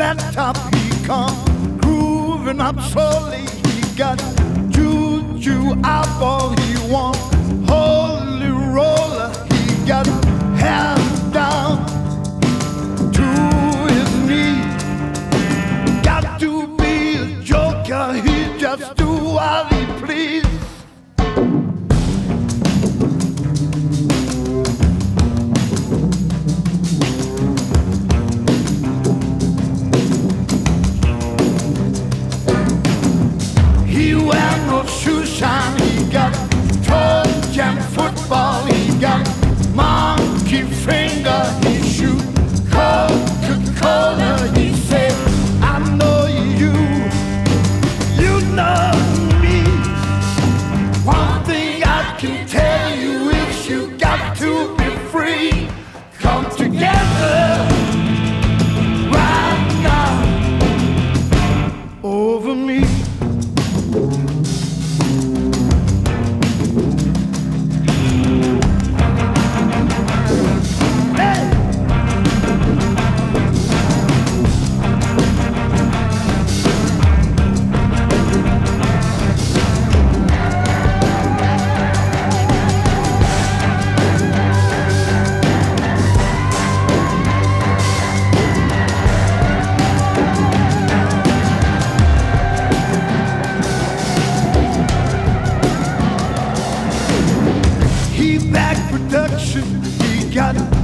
that top he come, grooving up slowly. He got juju eyeball, he want holy roller. He got hands down to his knees. Got to be a joker, he just do what he please. He wear no shoe shine, he got toe jam football, he got monkey finger, he shoot Coca-Cola, he said, I know you, you know me. One thing I can tell you is you got to be free. Come together right now over me. He back production, he got